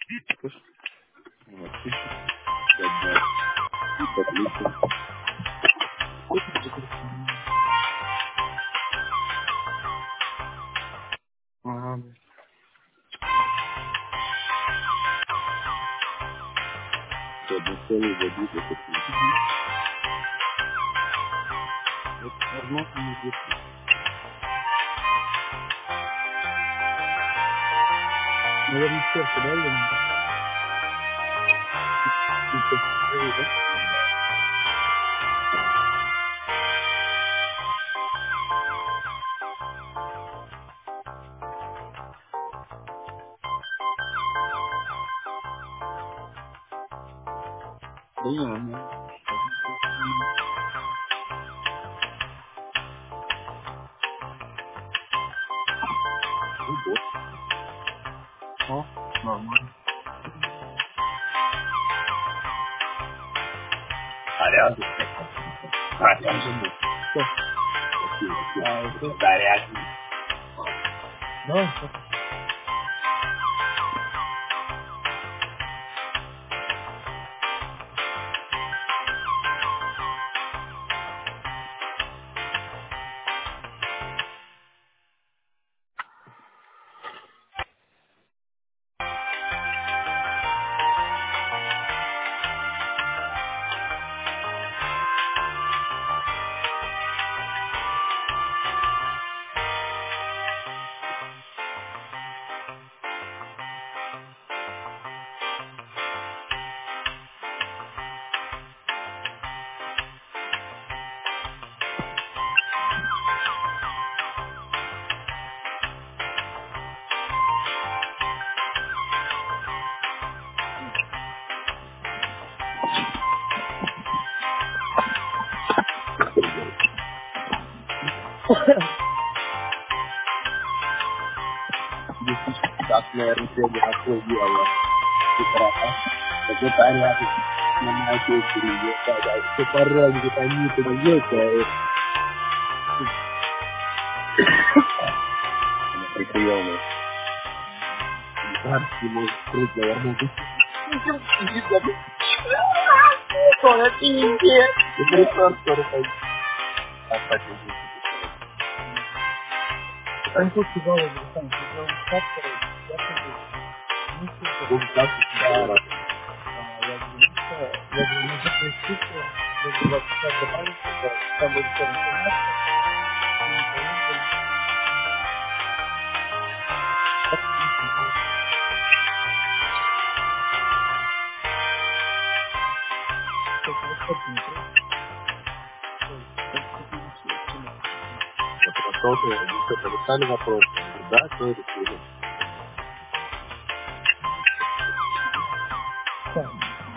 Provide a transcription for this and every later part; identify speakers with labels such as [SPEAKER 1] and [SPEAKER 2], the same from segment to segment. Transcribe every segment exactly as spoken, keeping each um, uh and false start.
[SPEAKER 1] Вот. Как бы, отлично. Ага. Всё, одну целую забить, это вот возможно не будет. Наверное, сердце, да, или нет? И то, да? Понятно. Вот. О, нормально.
[SPEAKER 2] Порядок. Порядок.
[SPEAKER 1] Забыл. Что? А, это?
[SPEAKER 2] Порядок.
[SPEAKER 1] Давай, что?
[SPEAKER 2] Так, наверное, сегодня такое дело. С утра. Так вот, порядок. На моей очереди. Все порядок, это они туда есть, а прикрепленные. Барский может крыть, наверное, Скоро пиздец. Это скоро, скоро пойдет. А так и будет.
[SPEAKER 1] Они тут сказали, что там, что так, короче, я тоже, ну, что
[SPEAKER 2] Ну,
[SPEAKER 1] это?
[SPEAKER 2] так, да,
[SPEAKER 1] А, я говорю, ну что, я говорю, ну запустите, я говорю, вас сейчас добавить, туда, там будет вся информация, и поедем, так, ну, ну, только вот это не трогай, ой, так что ты еще, снимай.
[SPEAKER 2] вот это тоже, ну, что-то решали вопрос. Я говорю, да, все решили.
[SPEAKER 1] Так,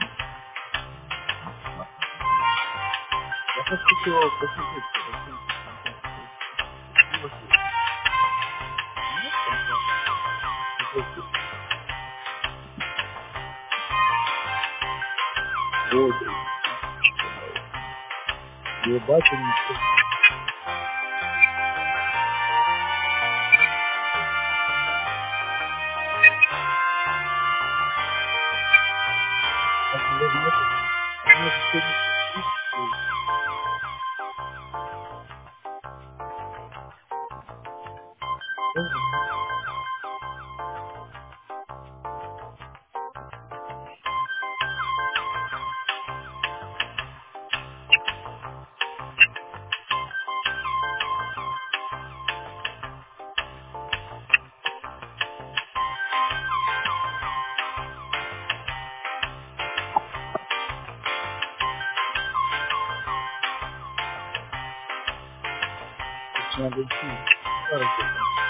[SPEAKER 2] Я просто хотел посмотреть, что такое. Ну, вот,
[SPEAKER 1] ну, тогда,
[SPEAKER 2] вот, вот,
[SPEAKER 1] ебать, они все, а я говорю, это, они же сегодня все слышали, тоже, надо идти, старый,